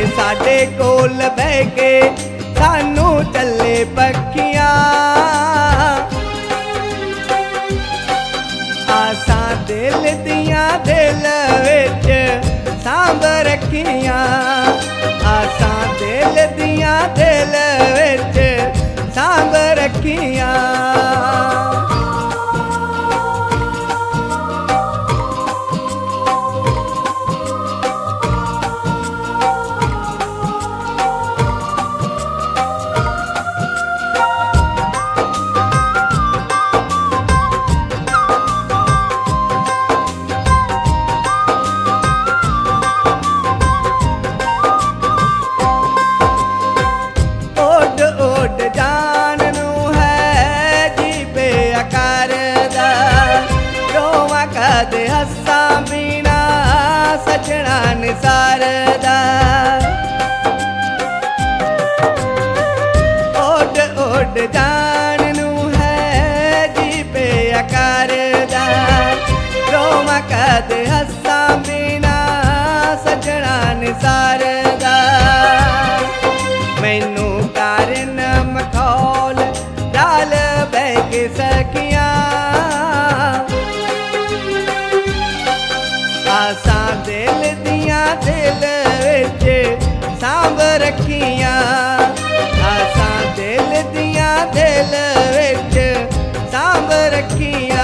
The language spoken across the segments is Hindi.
साडे कोल बह के सानू चले पखियां। आसां दिल दियां दिल विच सांभ रखियां। आसां दिल दियां दिल विच सांभ रखियां। कदे हस्सा बिना सजना निसारदा। ओड ओड जान नू है जी पे करदा। रोवा कदे हस्सा बिना सजना निसारदा। मैनू कारण मखौल डाल बह के सखियां। आसां दिल दियां दिल विच सांभ रखियां। आसां दिल दियां दिल विच सांभ रखियां।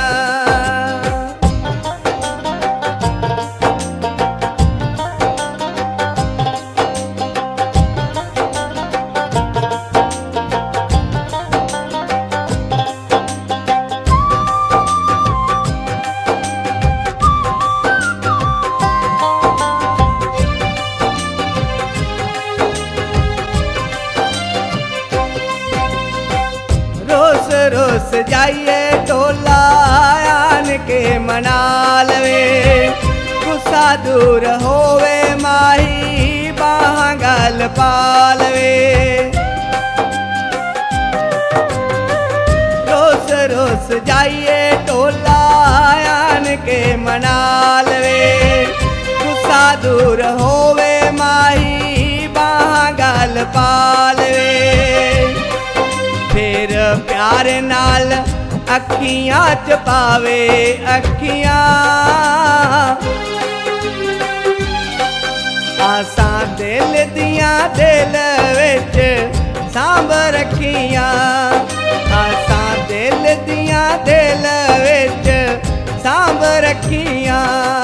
रोस रोस जाइए टोला आन के मना लवे। गुस्सा दूर होवे माही बाह गल पा लवे। रोस रोस जाइए टोला आन के मना लवे। गुस्सा दूर होवे माही बाह गल पा लवे। फिर प्यार नाल अखियां च पावे अखियां। आसां दिल दियां दिल विच सांभ रखियां। आसां दिल दियां दिल विच सांभ रखियां।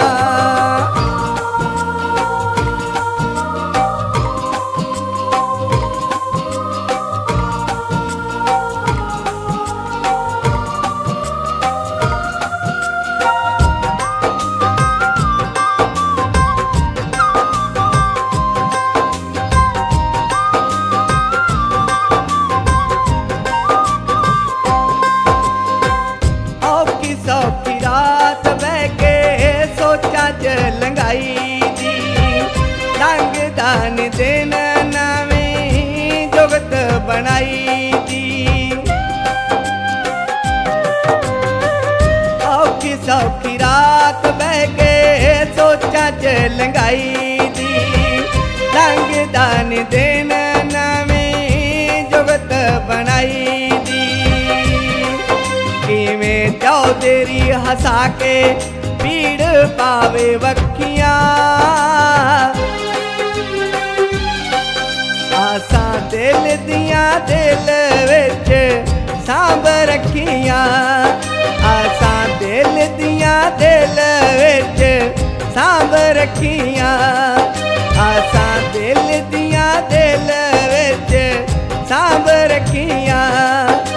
सौखी रात बह के सोचा च लंघाई दी। लंघदान दिन नवीं जुगत बनाई दी। औखी सौखी रात बह के सोचा च लंघाई दी। लंघदान दिन नवीं जुगत बनाई दी। किवें चौधरी हंसा के पीड़ पावे वखियां। आसां दिल दियां दिल विच सांभ रखियां। आसां दिल दियां दिल विच सांभ रखियां। आसां दिल दियां दिल विच सांभ रखियां।